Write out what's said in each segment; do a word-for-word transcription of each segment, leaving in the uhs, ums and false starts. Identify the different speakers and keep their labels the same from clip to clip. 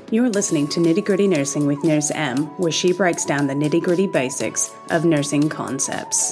Speaker 1: You're listening to Nitty Gritty Nursing with Nurse M, where she breaks down the nitty gritty basics of nursing concepts.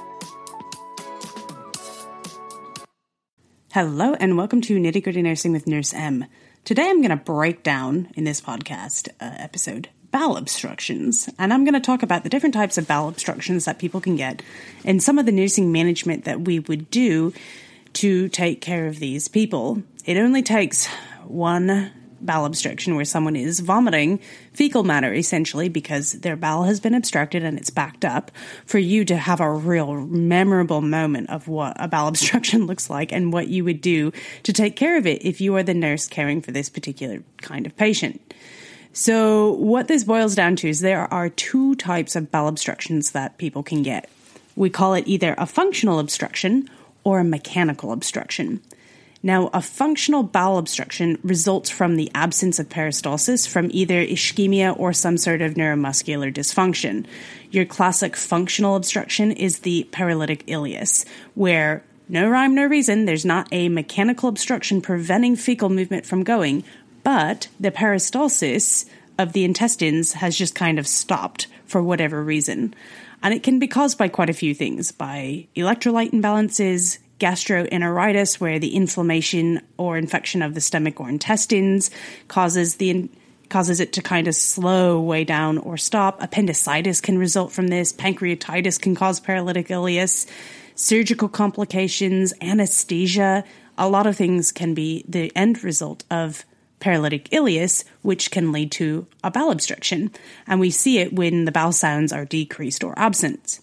Speaker 1: Hello, and welcome to Nitty Gritty Nursing with Nurse M. Today I'm going to break down, in this podcast uh, episode, bowel obstructions. And I'm going to talk about the different types of bowel obstructions that people can get and some of the nursing management that we would do to take care of these people. It only takes one bowel obstruction where someone is vomiting fecal matter, essentially, because their bowel has been obstructed and it's backed up, for you to have a real memorable moment of what a bowel obstruction looks like and what you would do to take care of it if you are the nurse caring for this particular kind of patient. So what this boils down to is there are two types of bowel obstructions that people can get. We call it either a functional obstruction or a mechanical obstruction. Now, a functional bowel obstruction results from the absence of peristalsis from either ischemia or some sort of neuromuscular dysfunction. Your classic functional obstruction is the paralytic ileus, where no rhyme, no reason, there's not a mechanical obstruction preventing fecal movement from going, but the peristalsis of the intestines has just kind of stopped for whatever reason. And it can be caused by quite a few things, by electrolyte imbalances, gastroenteritis, where the inflammation or infection of the stomach or intestines causes the causes it to kind of slow way down or stop. Appendicitis can result from this. Pancreatitis can cause paralytic ileus. Surgical complications, anesthesia, a lot of things can be the end result of paralytic ileus, which can lead to a bowel obstruction. And we see it when the bowel sounds are decreased or absent.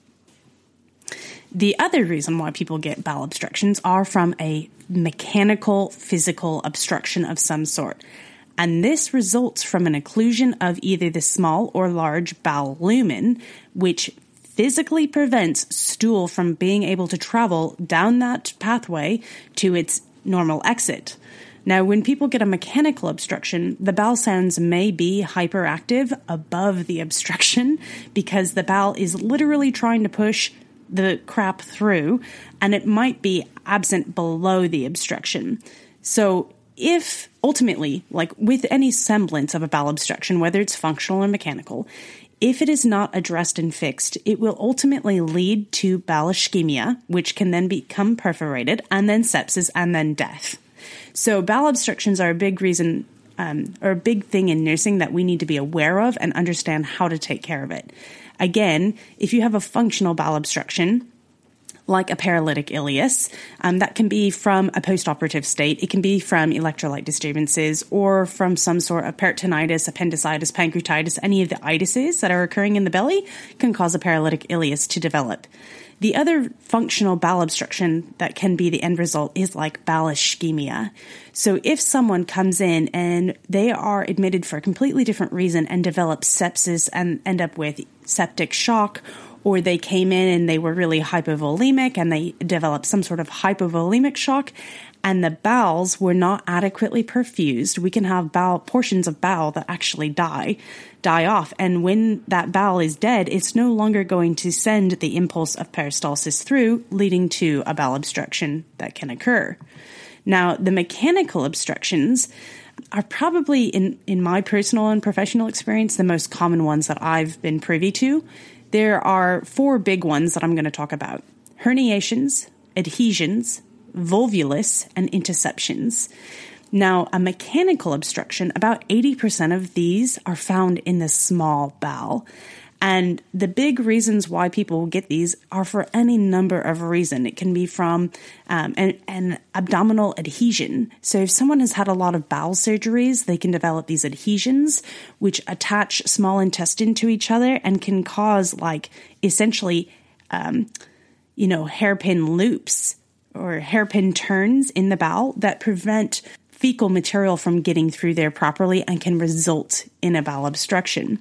Speaker 1: The other reason why people get bowel obstructions are from a mechanical, physical obstruction of some sort. And this results from an occlusion of either the small or large bowel lumen, which physically prevents stool from being able to travel down that pathway to its normal exit. Now, when people get a mechanical obstruction, the bowel sounds may be hyperactive above the obstruction because the bowel is literally trying to push the crap through, and it might be absent below the obstruction. So if ultimately, like with any semblance of a bowel obstruction, whether it's functional or mechanical, if it is not addressed and fixed, it will ultimately lead to bowel ischemia, which can then become perforated, and then sepsis, and then death. So bowel obstructions are a big reason, um, or a big thing in nursing that we need to be aware of and understand how to take care of it. Again, if you have a functional bowel obstruction, like a paralytic ileus, um, that can be from a postoperative state. It can be from electrolyte disturbances or from some sort of peritonitis, appendicitis, pancreatitis. Any of the itises that are occurring in the belly can cause a paralytic ileus to develop. The other functional bowel obstruction that can be the end result is like bowel ischemia. So if someone comes in and they are admitted for a completely different reason and develop sepsis and end up with septic shock, or they came in and they were really hypovolemic and they developed some sort of hypovolemic shock, and the bowels were not adequately perfused, we can have bowel portions of bowel that actually die, die off. And when that bowel is dead, it's no longer going to send the impulse of peristalsis through, leading to a bowel obstruction that can occur. Now, the mechanical obstructions are probably, in, in my personal and professional experience, the most common ones that I've been privy to. There are four big ones that I'm going to talk about: herniations, adhesions, volvulus, and interceptions. Now, a mechanical obstruction, about eighty percent of these are found in the small bowel. And the big reasons why people get these are for any number of reasons. It can be from um, an, an abdominal adhesion. So if someone has had a lot of bowel surgeries, they can develop these adhesions, which attach small intestine to each other and can cause, like, essentially, um, you know, hairpin loops or hairpin turns in the bowel that prevent fecal material from getting through there properly and can result in a bowel obstruction.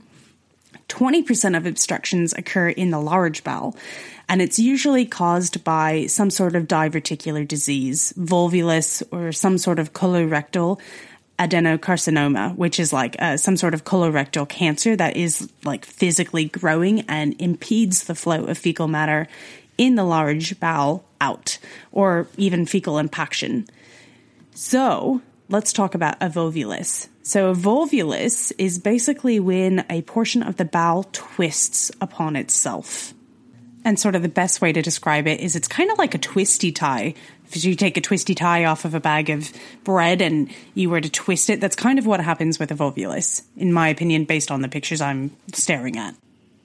Speaker 1: twenty percent of obstructions occur in the large bowel, and it's usually caused by some sort of diverticular disease, volvulus, or some sort of colorectal adenocarcinoma, which is like uh, some sort of colorectal cancer that is like physically growing and impedes the flow of fecal matter in the large bowel out, or even fecal impaction. So let's talk about a volvulus. So a volvulus is basically when a portion of the bowel twists upon itself. And sort of the best way to describe it is it's kind of like a twisty tie. If you take a twisty tie off of a bag of bread and you were to twist it, that's kind of what happens with a volvulus, in my opinion, based on the pictures I'm staring at.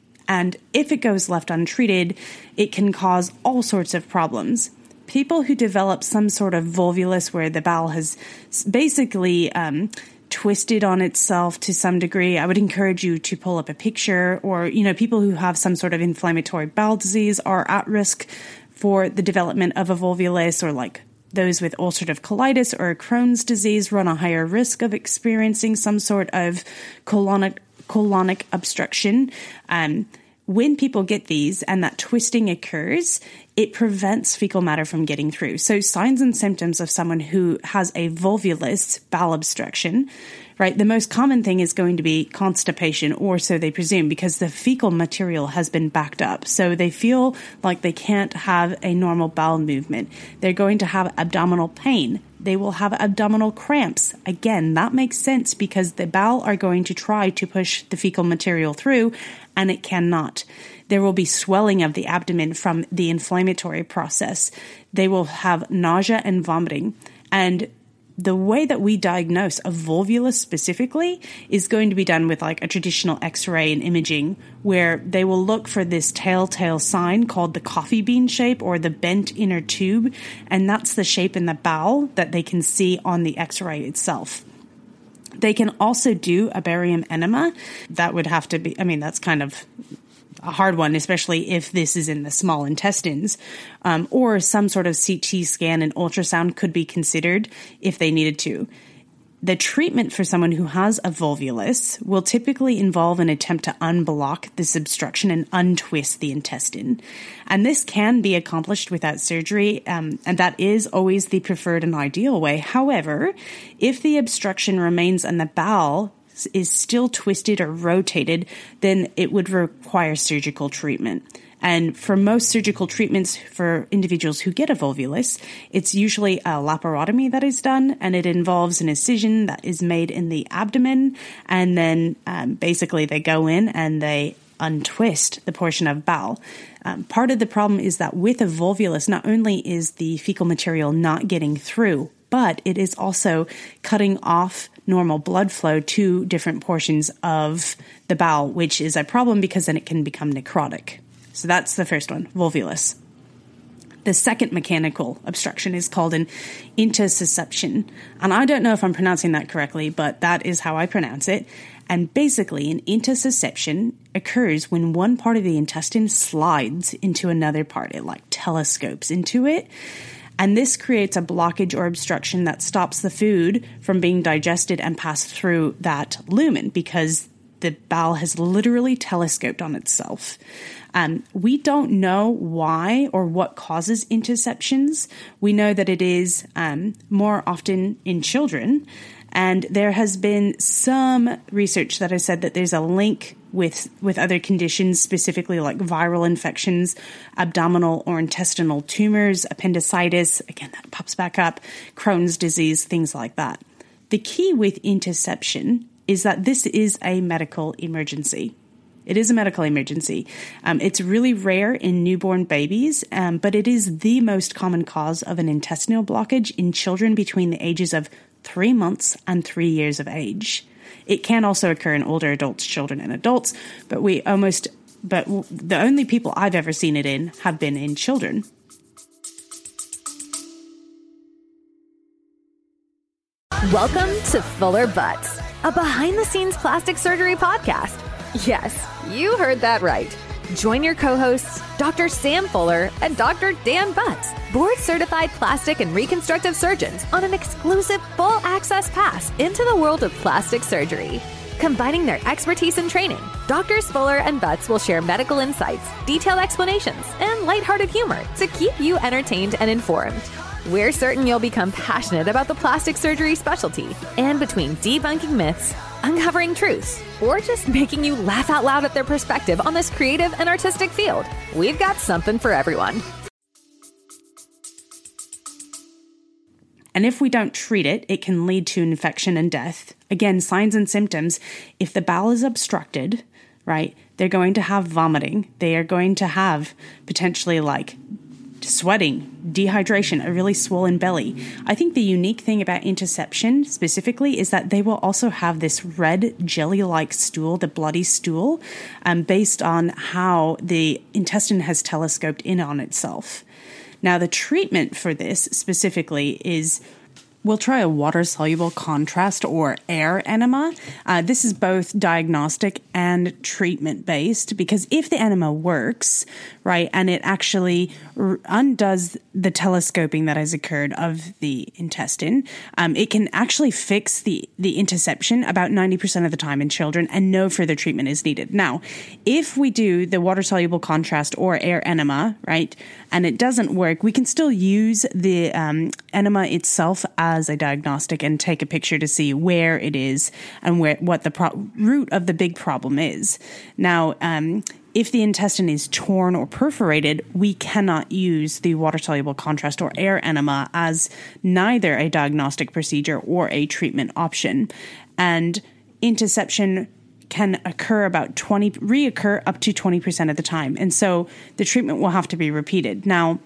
Speaker 1: And if it goes left untreated, it can cause all sorts of problems. People who develop some sort of volvulus where the bowel has basically um, twisted on itself to some degree, I would encourage you to pull up a picture. Or, you know, people who have some sort of inflammatory bowel disease are at risk for the development of a volvulus, or like those with ulcerative colitis or Crohn's disease run a higher risk of experiencing some sort of colonic colonic obstruction. Um, when people get these and that twisting occurs, it prevents fecal matter from getting through. So signs and symptoms of someone who has a volvulus bowel obstruction, right? The most common thing is going to be constipation, or so they presume, because the fecal material has been backed up. So they feel like they can't have a normal bowel movement. They're going to have abdominal pain. They will have abdominal cramps. Again, that makes sense because the bowel are going to try to push the fecal material through, and it cannot. There will be swelling of the abdomen from the inflammatory process. They will have nausea and vomiting. And the way that we diagnose a volvulus specifically is going to be done with like a traditional X-ray and imaging, where they will look for this telltale sign called the coffee bean shape or the bent inner tube. And that's the shape in the bowel that they can see on the X-ray itself. They can also do a barium enema. That would have to be, I mean, that's kind of a hard one, especially if this is in the small intestines, um, or some sort of C T scan and ultrasound could be considered if they needed to. The treatment for someone who has a volvulus will typically involve an attempt to unblock this obstruction and untwist the intestine. And this can be accomplished without surgery, um, and that is always the preferred and ideal way. However, if the obstruction remains in the bowel, is still twisted or rotated, then it would require surgical treatment. And for most surgical treatments for individuals who get a volvulus, it's usually a laparotomy that is done, and it involves an incision that is made in the abdomen, and then um, basically they go in and they untwist the portion of bowel. Um, part of the problem is that with a volvulus, not only is the fecal material not getting through, but it is also cutting off normal blood flow to different portions of the bowel, which is a problem because then it can become necrotic. So that's the first one, volvulus. The second mechanical obstruction is called an intussusception. And I don't know if I'm pronouncing that correctly, but that is how I pronounce it. And basically, an intussusception occurs when one part of the intestine slides into another part. It like telescopes into it. And this creates a blockage or obstruction that stops the food from being digested and passed through that lumen because the bowel has literally telescoped on itself. Um, we don't know why or what causes intussusceptions. We know that it is um, more often in children. And there has been some research that has said that there's a link with, with other conditions, specifically like viral infections, abdominal or intestinal tumors, appendicitis, again, that pops back up, Crohn's disease, things like that. The key with intussusception is that this is a medical emergency. It is a medical emergency. Um, it's really rare in newborn babies, um, but it is the most common cause of an intestinal blockage in children between the ages of three months and three years of age. It can also occur in older adults, children, and adults, but we almost, but the only people I've ever seen it in have been in children.
Speaker 2: Welcome to Fuller Butts, a behind-the-scenes plastic surgery podcast. Yes, you heard that right. Join your co-hosts, Doctor Sam Fuller and Doctor Dan Butts, board-certified plastic and reconstructive surgeons, on an exclusive full-access pass into the world of plastic surgery. Combining their expertise and training, Doctors Fuller and Butts will share medical insights, detailed explanations, and lighthearted humor to keep you entertained and informed. We're certain you'll become passionate about the plastic surgery specialty, and between debunking myths, uncovering truths, or just making you laugh out loud at their perspective on this creative and artistic field, we've got something for everyone.
Speaker 1: And if we don't treat it, it can lead to infection and death. Again, signs and symptoms. If the bowel is obstructed, right, they're going to have vomiting. They are going to have potentially like sweating, dehydration, a really swollen belly. I think the unique thing about intussusception specifically is that they will also have this red jelly-like stool, the bloody stool, um, based on how the intestine has telescoped in on itself. Now, the treatment for this specifically is we'll try a water-soluble contrast or air enema. Uh, this is both diagnostic and treatment-based because if the enema works, right, and it actually r- undoes the telescoping that has occurred of the intestine, um, it can actually fix the, the intussusception about ninety percent of the time in children, and no further treatment is needed. Now, if we do the water-soluble contrast or air enema, right, and it doesn't work, we can still use the um, enema itself as a diagnostic and take a picture to see where it is and where what the pro- root of the big problem is. Now, um, if the intestine is torn or perforated, we cannot use the water-soluble contrast or air enema as neither a diagnostic procedure or a treatment option. And intussusception can occur about twenty, reoccur up to twenty percent of the time. And so the treatment will have to be repeated. Now,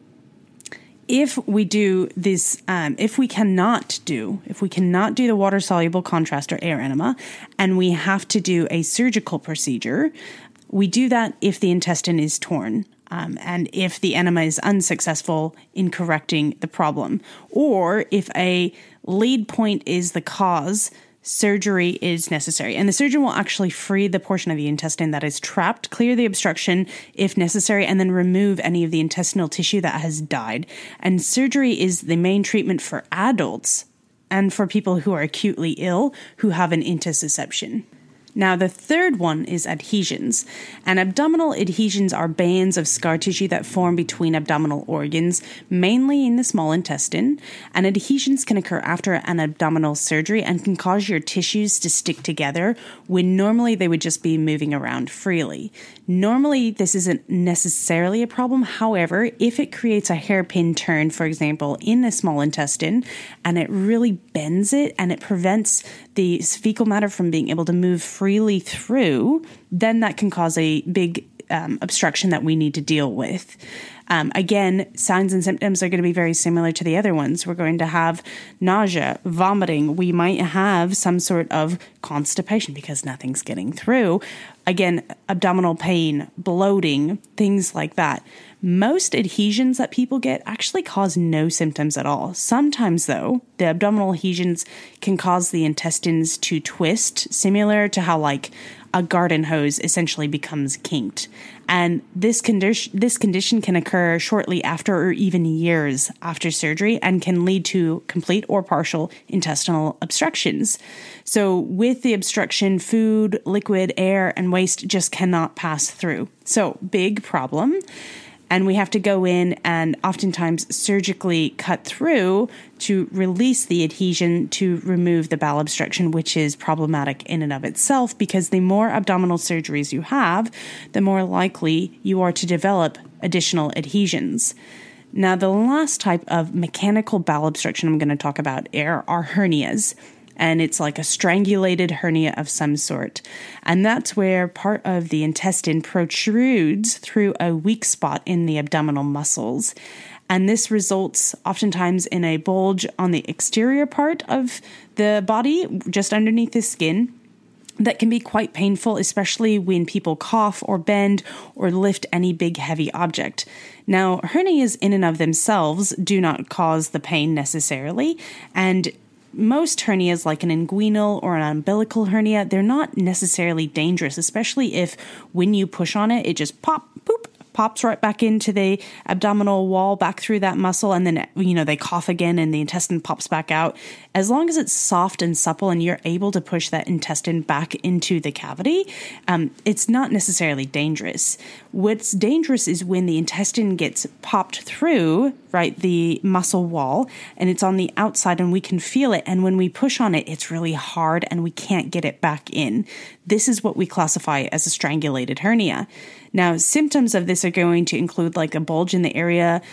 Speaker 1: if we do this, um, if we cannot do, if we cannot do the water-soluble contrast or air enema, and we have to do a surgical procedure, we do that if the intestine is torn. Um, and if the enema is unsuccessful in correcting the problem, or if a lead point is the cause, surgery is necessary. And the surgeon will actually free the portion of the intestine that is trapped, clear the obstruction if necessary, and then remove any of the intestinal tissue that has died. And surgery is the main treatment for adults and for people who are acutely ill who have an intussusception. Now, the third one is adhesions. And abdominal adhesions are bands of scar tissue that form between abdominal organs, mainly in the small intestine. And adhesions can occur after an abdominal surgery and can cause your tissues to stick together when normally they would just be moving around freely. Normally, this isn't necessarily a problem. However, if it creates a hairpin turn, for example, in the small intestine, and it really bends it and it prevents the fecal matter from being able to move freely through, then that can cause a big um, obstruction that we need to deal with. Um, again, signs and symptoms are going to be very similar to the other ones. We're going to have nausea, vomiting. We might have some sort of constipation because nothing's getting through. Again, abdominal pain, bloating, things like that. Most adhesions that people get actually cause no symptoms at all. Sometimes, though, the abdominal adhesions can cause the intestines to twist, similar to how, like, a garden hose essentially becomes kinked. And this condition this condition can occur shortly after or even years after surgery and can lead to complete or partial intestinal obstructions. So with the obstruction, food, liquid, air, and waste just cannot pass through. So big problem. And we have to go in and oftentimes surgically cut through to release the adhesion to remove the bowel obstruction, which is problematic in and of itself because the more abdominal surgeries you have, the more likely you are to develop additional adhesions. Now, the last type of mechanical bowel obstruction I'm going to talk about are, are hernias. And it's like a strangulated hernia of some sort. And that's where part of the intestine protrudes through a weak spot in the abdominal muscles. And this results oftentimes in a bulge on the exterior part of the body, just underneath the skin, that can be quite painful, especially when people cough or bend or lift any big heavy object. Now, hernias in and of themselves do not cause the pain necessarily, and most hernias, like an inguinal or an umbilical hernia, they're not necessarily dangerous, especially if when you push on it, it just pop, poop, pops right back into the abdominal wall, back through that muscle, and then, you know, they cough again and the intestine pops back out. As long as it's soft and supple and you're able to push that intestine back into the cavity, um, it's not necessarily dangerous. What's dangerous is when the intestine gets popped through, right, the muscle wall, and it's on the outside and we can feel it. And when we push on it, it's really hard and we can't get it back in. This is what we classify as a strangulated hernia. Now, symptoms of this are going to include like a bulge in the area,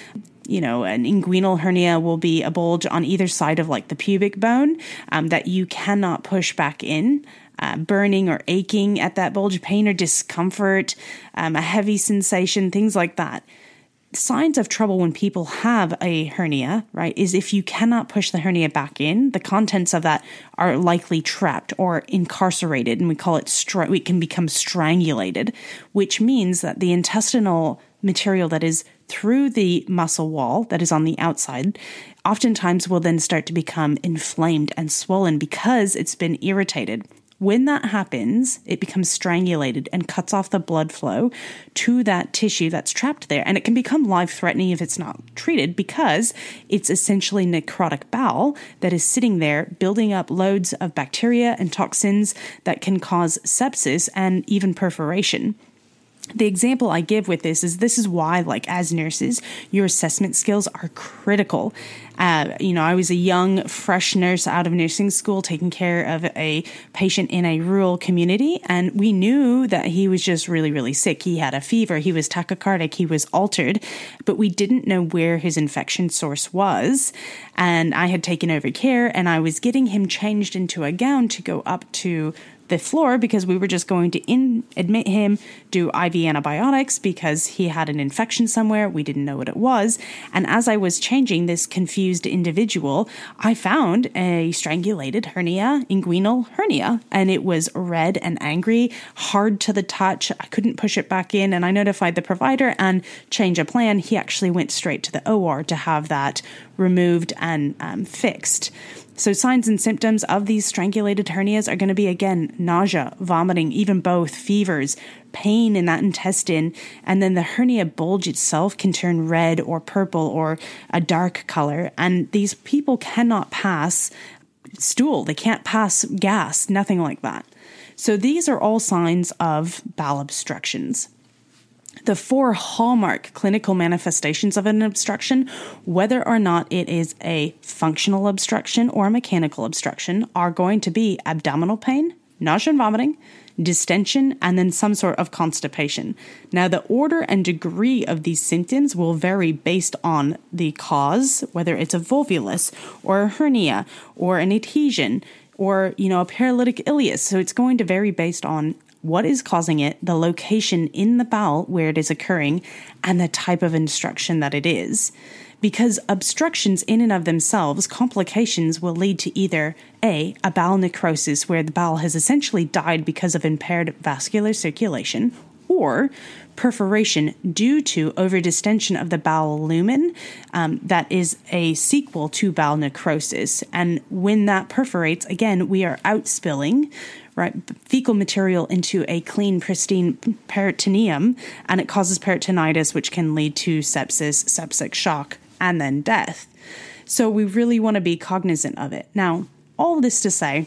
Speaker 1: you know, an inguinal hernia will be a bulge on either side of like the pubic bone um, that you cannot push back in. Uh, burning or aching at that bulge, pain or discomfort, um, a heavy sensation, things like that. Signs of trouble when people have a hernia, right, is if you cannot push the hernia back in, the contents of that are likely trapped or incarcerated, and we call it, str- we can become strangulated, which means that the intestinal material that is through the muscle wall that is on the outside oftentimes will then start to become inflamed and swollen because it's been irritated. When that happens, it becomes strangulated and cuts off the blood flow to that tissue that's trapped there. And it can become life-threatening if it's not treated because it's essentially necrotic bowel that is sitting there building up loads of bacteria and toxins that can cause sepsis and even perforation. The example I give with this is this is why, like as nurses, your assessment skills are critical. Uh, you know, I was a young, fresh nurse out of nursing school taking care of a patient in a rural community, and we knew that he was just really, really sick. He had a fever, he was tachycardic, he was altered, but we didn't know where his infection source was. And I had taken over care, and I was getting him changed into a gown to go up to the floor because we were just going to in, admit him, do I V antibiotics because he had an infection somewhere. We didn't know what it was. And as I was changing this confused individual, I found a strangulated hernia, inguinal hernia, and it was red and angry, hard to the touch. I couldn't push it back in, and I notified the provider and changed a plan. He actually went straight to the O R to have that removed and um, fixed. So signs and symptoms of these strangulated hernias are going to be, again, nausea, vomiting, even both, fevers, pain in that intestine, and then the hernia bulge itself can turn red or purple or a dark color. And these people cannot pass stool. They can't pass gas, nothing like that. So these are all signs of bowel obstructions. The four hallmark clinical manifestations of an obstruction, whether or not it is a functional obstruction or a mechanical obstruction, are going to be abdominal pain, nausea and vomiting, distension, and then some sort of constipation. Now, the order and degree of these symptoms will vary based on the cause, whether it's a volvulus or a hernia or an adhesion or, you know, a paralytic ileus. So it's going to vary based on what is causing it, the location in the bowel where it is occurring, and the type of obstruction that it is. Because obstructions in and of themselves, complications will lead to either A, a bowel necrosis where the bowel has essentially died because of impaired vascular circulation, or perforation due to overdistension of the bowel lumen um, that is a sequel to bowel necrosis. And when that perforates, again, we are outspilling right, fecal material into a clean, pristine peritoneum, and it causes peritonitis, which can lead to sepsis, septic shock, and then death. So we really want to be cognizant of it. Now, all this to say,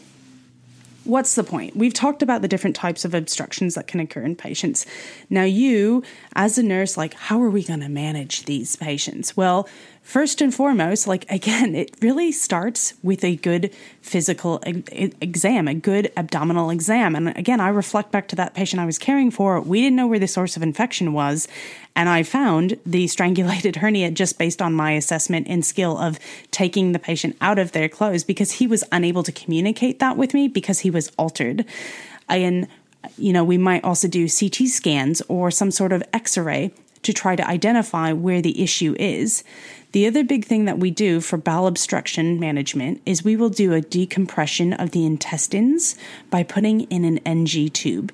Speaker 1: what's the point? We've talked about the different types of obstructions that can occur in patients. Now you, as a nurse, like, how are we going to manage these patients? Well, first and foremost, like, again, it really starts with a good physical e- exam, a good abdominal exam. And again, I reflect back to that patient I was caring for. We didn't know where the source of infection was. And I found the strangulated hernia just based on my assessment and skill of taking the patient out of their clothes because he was unable to communicate that with me because he was altered. And, you know, we might also do C T scans or some sort of X-ray to try to identify where the issue is. The other big thing that we do for bowel obstruction management is we will do a decompression of the intestines by putting in an N G tube.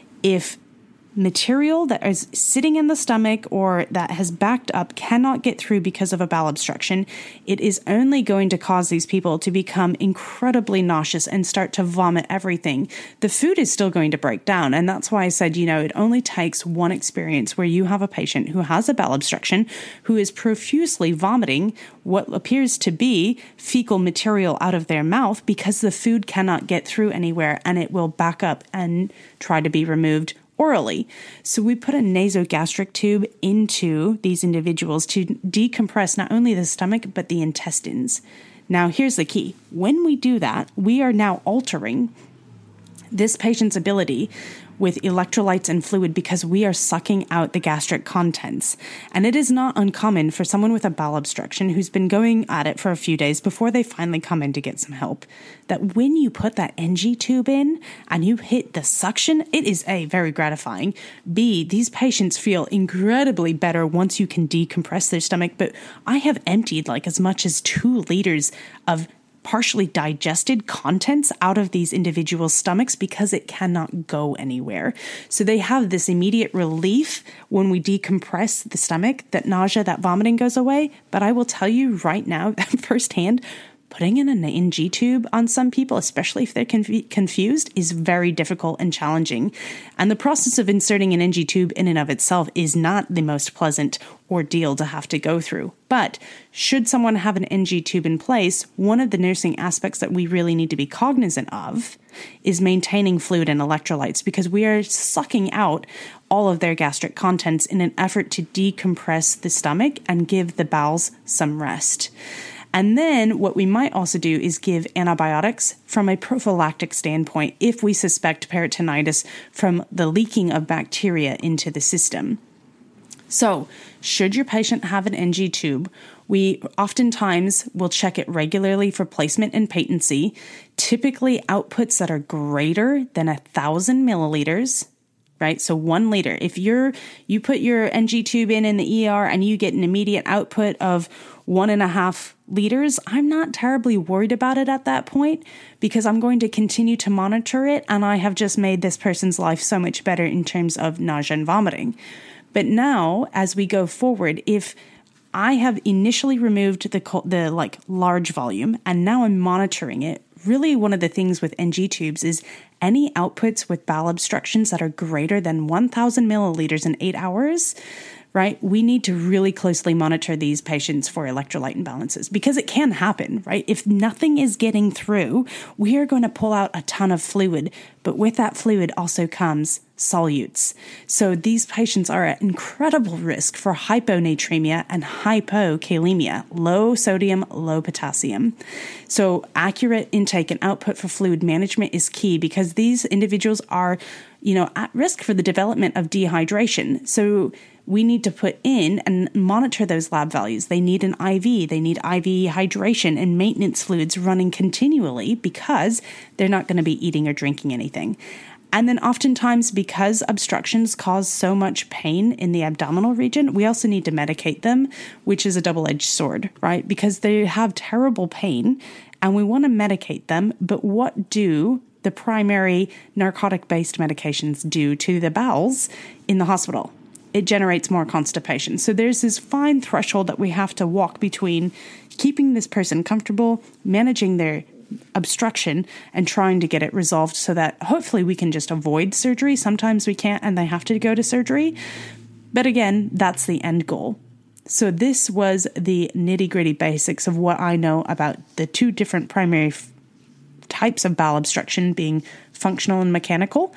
Speaker 1: If material that is sitting in the stomach or that has backed up cannot get through because of a bowel obstruction, it is only going to cause these people to become incredibly nauseous and start to vomit everything. The food is still going to break down. And that's why I said, you know, it only takes one experience where you have a patient who has a bowel obstruction, who is profusely vomiting what appears to be fecal material out of their mouth because the food cannot get through anywhere and it will back up and try to be removed orally. So we put a nasogastric tube into these individuals to decompress not only the stomach, but the intestines. Now, here's the key. When we do that, we are now altering this patient's ability with electrolytes and fluid because we are sucking out the gastric contents. And it is not uncommon for someone with a bowel obstruction who's been going at it for a few days before they finally come in to get some help, that when you put that N G tube in and you hit the suction, it is A, very gratifying. B, these patients feel incredibly better once you can decompress their stomach. But I have emptied like as much as two liters of partially digested contents out of these individual stomachs because it cannot go anywhere. So they have this immediate relief when we decompress the stomach, that nausea, that vomiting goes away. But I will tell you right now, firsthand, putting in an N G tube on some people, especially if they're conf- confused, is very difficult and challenging. And the process of inserting an N G tube in and of itself is not the most pleasant ordeal to have to go through. But should someone have an N G tube in place, one of the nursing aspects that we really need to be cognizant of is maintaining fluid and electrolytes, because we are sucking out all of their gastric contents in an effort to decompress the stomach and give the bowels some rest. And then what we might also do is give antibiotics from a prophylactic standpoint if we suspect peritonitis from the leaking of bacteria into the system. So, should your patient have an N G tube, we oftentimes will check it regularly for placement and patency, typically outputs that are greater than a thousand milliliters, right? So one liter. If you're, you put your N G tube in in the E R and you get an immediate output of one and a half liters, I'm not terribly worried about it at that point because I'm going to continue to monitor it, and I have just made this person's life so much better in terms of nausea and vomiting. But now, as we go forward, if I have initially removed the the like large volume and now I'm monitoring it, really one of the things with N G tubes is any outputs with bowel obstructions that are greater than one thousand milliliters in eight hours, right? We need to really closely monitor these patients for electrolyte imbalances because it can happen, right? If nothing is getting through, we are going to pull out a ton of fluid, but with that fluid also comes solutes. So these patients are at incredible risk for hyponatremia and hypokalemia, low sodium, low potassium. So accurate intake and output for fluid management is key because these individuals are, you know, at risk for the development of dehydration. So we need to put in and monitor those lab values. They need an I V. They need I V hydration and maintenance fluids running continually because they're not going to be eating or drinking anything. And then oftentimes, because obstructions cause so much pain in the abdominal region, we also need to medicate them, which is a double-edged sword, right? Because they have terrible pain and we want to medicate them. But what do the primary narcotic-based medications do to the bowels in the hospital? It generates more constipation. So there's this fine threshold that we have to walk between keeping this person comfortable, managing their obstruction, and trying to get it resolved so that hopefully we can just avoid surgery. Sometimes we can't and they have to go to surgery. But again, that's the end goal. So this was the nitty-gritty basics of what I know about the two different primary f- types of bowel obstruction, being functional and mechanical.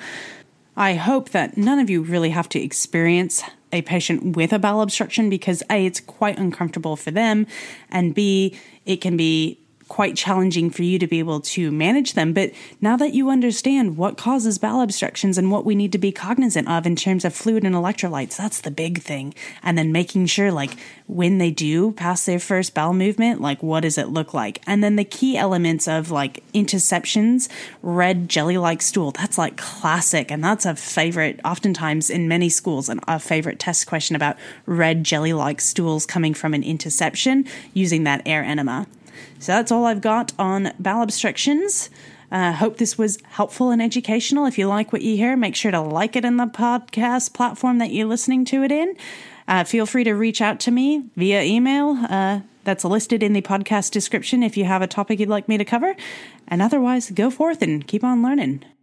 Speaker 1: I hope that none of you really have to experience a patient with a bowel obstruction because A, it's quite uncomfortable for them, and B, it can be quite challenging for you to be able to manage them. But now that you understand what causes bowel obstructions and what we need to be cognizant of in terms of fluid and electrolytes, that's the big thing. And then making sure, like, when they do pass their first bowel movement, like, what does it look like? And then the key elements of, like, intussusceptions, red jelly-like stool, that's, like, classic. And that's a favorite, oftentimes in many schools, and a favorite test question about red jelly-like stools coming from an intussusception using that air enema. So that's all I've got on bowel obstructions. I uh, hope this was helpful and educational. If you like what you hear, make sure to like it in the podcast platform that you're listening to it in. Uh, feel free to reach out to me via email. Uh, that's listed in the podcast description if you have a topic you'd like me to cover. And otherwise, go forth and keep on learning.